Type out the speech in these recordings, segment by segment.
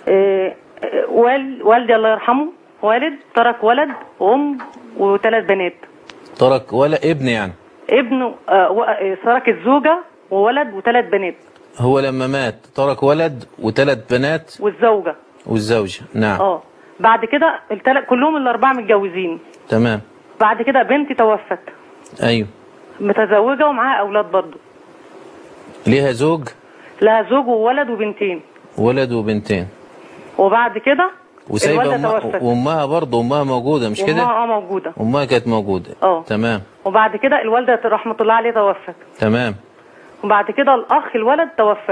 والدي الله يرحمه والد ترك ولد وأم وثلاث بنات. ترك ولا ابن يعني؟ ابنه ترك الزوجة وولد وثلاث بنات. هو لما مات ترك ولد وثلاث بنات والزوجة. نعم. بعد كده كلهم الأربعة متجوزين. تمام. بعد كده بنتي توفت. أيوه. متزوجة ومعاها أولاد برضه. ليها زوج؟ لها زوج وولد وبنتين. ولد وبنتين. وبعد كده وسايبه وامها برضه، امها موجوده مش كده؟ امها موجوده. امها كانت موجوده. تمام. وبعد كده الوالده رحمه الله عليها توفت. تمام. وبعد كده الاخ الولد توفى.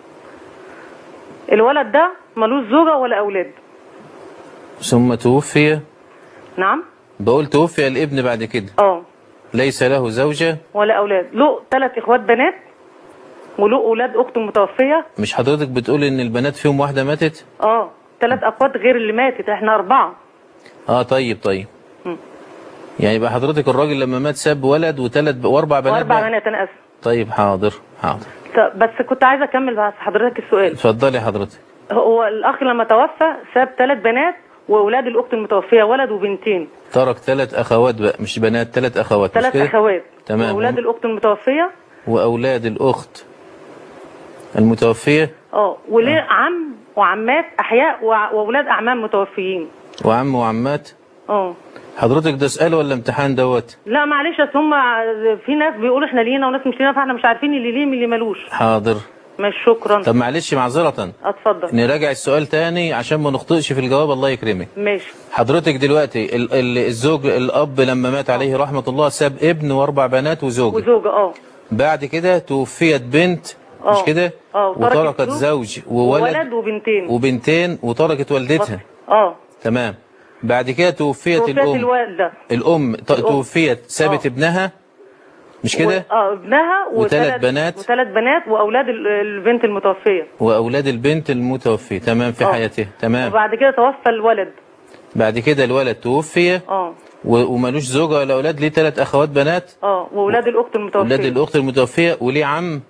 الولد ده ملوش زوجه ولا اولاد. ثم توفي. نعم. بقول توفي الابن بعد كده. ليس له زوجه ولا اولاد، له 3 اخوات بنات وله اولاد اخته متوفيه. مش حضرتك بتقول ان البنات فيهم واحده ماتت؟ 3 اخوات غير اللي ماتت، احنا 4. طيب. يعني يبقى حضرتك الراجل لما مات ساب ولد واربع بنات. بنات انا اسف. طيب حاضر. بس كنت عايزه اكمل بس حضرتك السؤال. اتفضلي حضرتك. هو الاخ لما توفى ساب 3 بنات واولاد الاخت المتوفيه ولد وبنتين. ترك 3 اخوات بقى مش بنات، 3 اخوات. 3 اخوات. تمام. واولاد الاخت المتوفيه. واولاد الاخت المتوفيه. وليه عم وعمات احياء واولاد اعمام متوفيين. وعم وعمات. حضرتك ده سؤال ولا امتحان دوت؟ لا معلش، اصل هم في ناس بيقولوا احنا لينا وناس مش لينا، فاحنا مش عارفين اللي ليه من اللي مالوش. حاضر. ماشي شكرا. طب معلش معذره. اتفضل. نراجع السؤال تاني عشان ما نخطئش في الجواب. الله يكرمك. ماشي. حضرتك دلوقتي الزوج الاب لما مات عليه رحمه الله ساب ابن و4 بنات وزوجه. بعد كده توفيت بنت مش كده؟ وتركت زوج وولد وبنتين وتركت والدتها. تمام. بعد كده توفيت الام توفيت سابت ابنها مش كده؟ ابنها وثلاث بنات واولاد البنت المتوفيه. واولاد البنت المتوفيه. تمام. في حياته. تمام. وبعد كده توفى الولد. بعد كده الولد توفي. ومالوش زوجه ولا اولاد، ليه 3 اخوات بنات. واولاد الاخت المتوفيه. اولاد الاخت المتوفيه وليه عم.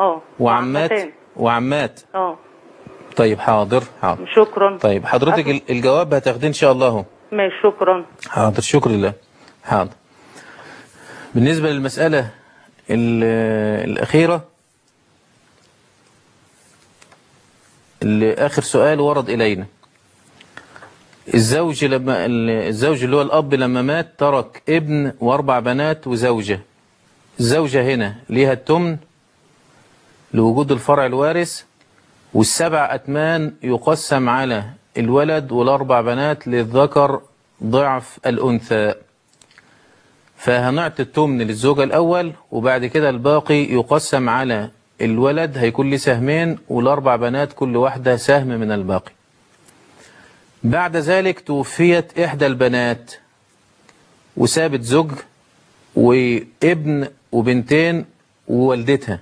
وعمات. طيب حاضر. شكرا. طيب حضرتك الجواب هتاخديه ان شاء الله اهو. ماشي شكرا. حاضر. شكر لله. حاضر. بالنسبه للمساله الاخيره اللي اخر سؤال ورد الينا، الزوج اللي هو الاب لما مات ترك ابن و4 بنات وزوجه. الزوجه هنا ليها التمن لوجود الفرع الوارث، وال7 أتمان يقسم على الولد وال4 بنات للذكر ضعف الأنثى. فهنعطي التمن للزوجة الأول، وبعد كده الباقي يقسم على الولد هيكون له سهمين، وال4 بنات كل واحدة سهم من الباقي. بعد ذلك توفيت إحدى البنات وسابت زوج وابن وبنتين ووالدتها،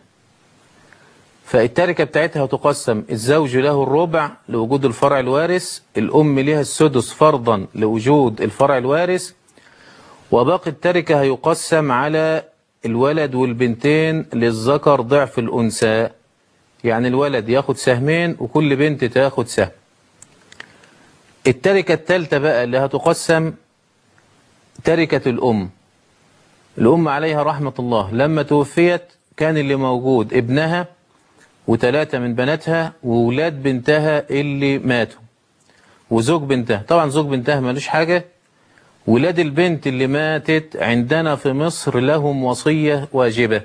فالتركة بتاعتها تقسم: الزوج له الربع لوجود الفرع الوارث، الأم لها السدس فرضا لوجود الفرع الوارث، وباقي التركة هيقسم على الولد والبنتين للذكر ضعف الأنثى. يعني الولد ياخد سهمين وكل بنت تاخد سهم. التركة الثالثة بقى اللي هتقسم تركة الأم. الأم عليها رحمة الله لما توفيت كان اللي موجود ابنها و3 من بناتها وولاد بنتها اللي ماتوا وزوج بنتها. طبعا زوج بنتها مالوش حاجة. ولاد البنت اللي ماتت عندنا في مصر لهم وصية واجبة.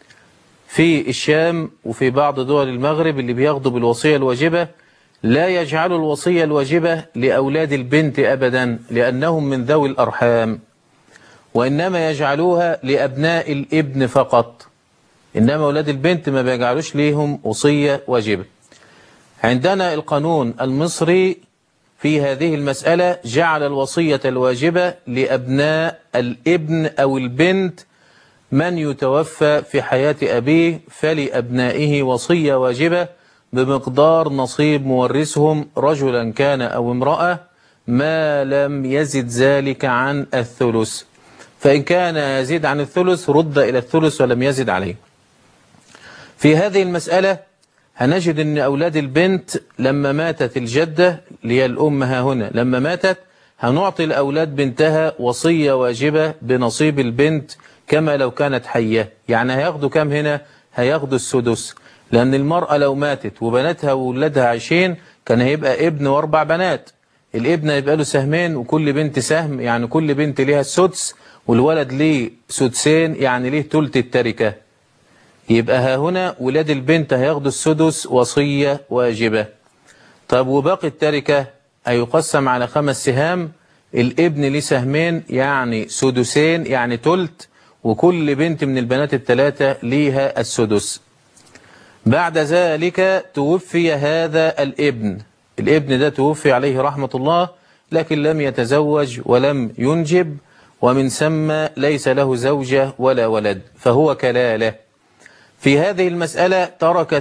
في الشام وفي بعض دول المغرب اللي بياخدوا بالوصية الواجبة لا يجعلوا الوصية الواجبة لأولاد البنت أبدا لأنهم من ذوي الأرحام، وإنما يجعلوها لأبناء الابن فقط، إنما أولاد البنت ما بيجعلوش ليهم وصية واجبة. عندنا القانون المصري في هذه المسألة جعل الوصية الواجبة لأبناء الابن أو البنت من يتوفى في حياة أبيه، فلأبنائه وصية واجبة بمقدار نصيب مورثهم رجلا كان أو امرأة ما لم يزد ذلك عن الثلث، فإن كان يزيد عن الثلث رد إلى الثلث ولم يزد عليه. في هذه المسألة هنجد ان اولاد البنت لما ماتت الجدة اللي هي الام ها هنا لما ماتت هنعطي لاولاد بنتها وصية واجبة بنصيب البنت كما لو كانت حية. يعني هياخدوا كام هنا؟ هياخدوا السدس، لان المرأة لو ماتت وبناتها وولادها عايشين كان هيبقى ابن واربع بنات، الابن هيبقى له سهمين وكل بنت سهم، يعني كل بنت ليها السدس والولد ليه سدسين، يعني ليه تلت التركة. يبقى ها هنا ولاد البنت هياخدوا السدس وصية واجبة. طب وباقي التركة هيقسم على 5 سهام، الابن ليه سهمين يعني سدسين يعني تلت، وكل بنت من البنات الثلاثة ليها السدس. بعد ذلك توفي هذا الابن ده توفي عليه رحمة الله، لكن لم يتزوج ولم ينجب، ومن ثم ليس له زوجة ولا ولد، فهو كلالة. في هذه المسألة ترك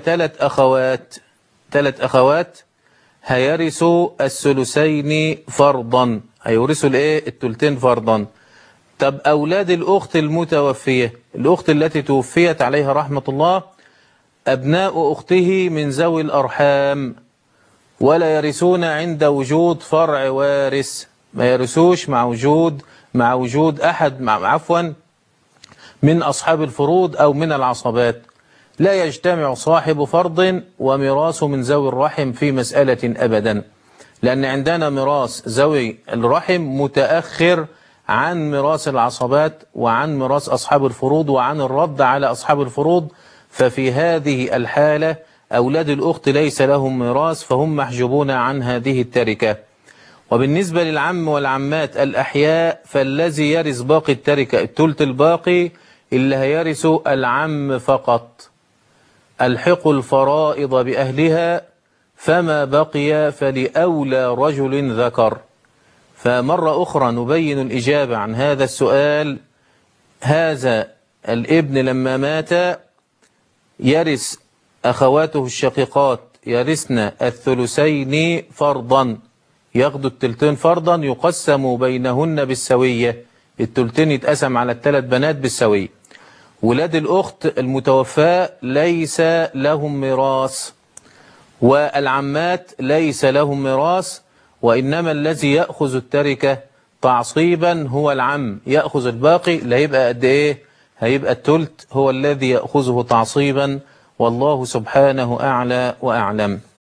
3 أخوات هيرثوا الثلثين فرضا، هيورثوا التلتين فرضا. طب أولاد الأخت المتوفية، الأخت التي توفيت عليها رحمة الله، أبناء أخته من ذوي الأرحام ولا يرثون عند وجود فرع وارث، ما يرثوش مع وجود أحد من أصحاب الفروض أو من العصبات. لا يجتمع صاحب فرض وميراث من ذوي الرحم في مسألة أبدا، لأن عندنا ميراث ذوي الرحم متأخر عن ميراث العصبات وعن ميراث أصحاب الفروض وعن الرد على أصحاب الفروض. ففي هذه الحالة أولاد الأخت ليس لهم ميراث، فهم محجوبون عن هذه التركة. وبالنسبة للعم والعمات الأحياء فالذي يرث باقي التركة الثلث الباقي اللي هيرث العم فقط. الحقوا الفرائض بأهلها فما بقي فلأولى رجل ذكر. فمرة أخرى نبين الإجابة عن هذا السؤال. هذا الابن لما مات يرث أخواته الشقيقات يرثن الثلثين فرضا، ياخدوا التلتين فرضا يقسم بينهن بالسوية، التلتين يتقسم على 3 بنات بالسوية. ولاد الأخت المتوفاة ليس لهم ميراث، والعمات ليس لهم ميراث، وإنما الذي يأخذ التركة تعصيبا هو العم، يأخذ الباقي اللي هيبقى قد إيه؟ هيبقى التلت هو الذي يأخذه تعصيبا، والله سبحانه أعلى وأعلم.